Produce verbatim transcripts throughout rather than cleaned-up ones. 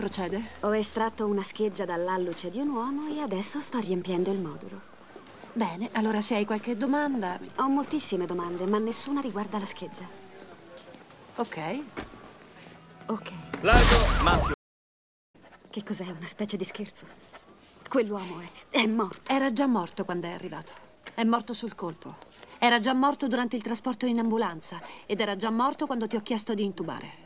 Procede? Ho estratto una scheggia dall'alluce di un uomo e adesso sto riempiendo il modulo. Bene, allora se hai qualche domanda... Ho moltissime domande, ma nessuna riguarda la scheggia. Ok. Ok. Largo, maschio. Che cos'è? Una specie di scherzo? Quell'uomo è... è morto. Era già morto quando è arrivato. È morto sul colpo. Era già morto durante il trasporto in ambulanza ed era già morto quando ti ho chiesto di intubare.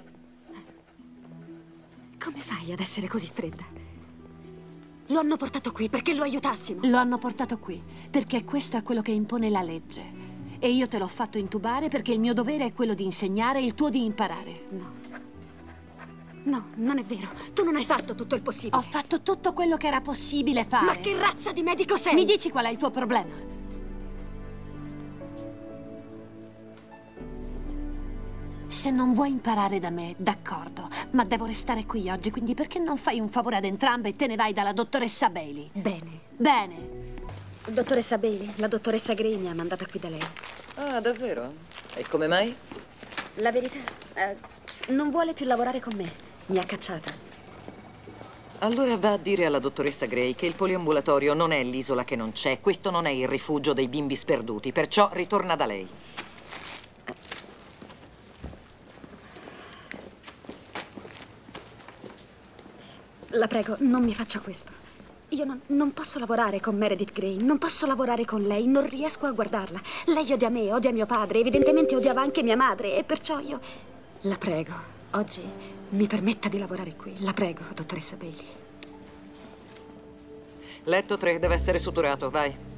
Come fai ad essere così fredda? Lo hanno portato qui perché lo aiutassimo. Lo hanno portato qui perché questo è quello che impone la legge. E io te l'ho fatto intubare perché il mio dovere è quello di insegnare e il tuo di imparare. No. No, non è vero. Tu non hai fatto tutto il possibile. Ho fatto tutto quello che era possibile fare. Ma che razza di medico sei? Mi dici qual è il tuo problema? Se non vuoi imparare da me, d'accordo, ma devo restare qui oggi, quindi perché non fai un favore ad entrambe e te ne vai dalla dottoressa Bailey? Bene. Bene. Dottoressa Bailey, la dottoressa Gray mi ha mandata qui da lei. Ah, davvero? E come mai? La verità, eh, non vuole più lavorare con me. Mi ha cacciata. Allora va a dire alla dottoressa Gray che il poliambulatorio non è l'isola che non c'è. Questo non è il rifugio dei bimbi sperduti, perciò ritorna da lei. La prego, non mi faccia questo. Io non, non posso lavorare con Meredith Grey, non posso lavorare con lei, non riesco a guardarla. Lei odia me, odia mio padre, evidentemente odiava anche mia madre e perciò io... La prego, oggi mi permetta di lavorare qui. La prego, dottoressa Bailey. Letto tre deve essere suturato, vai.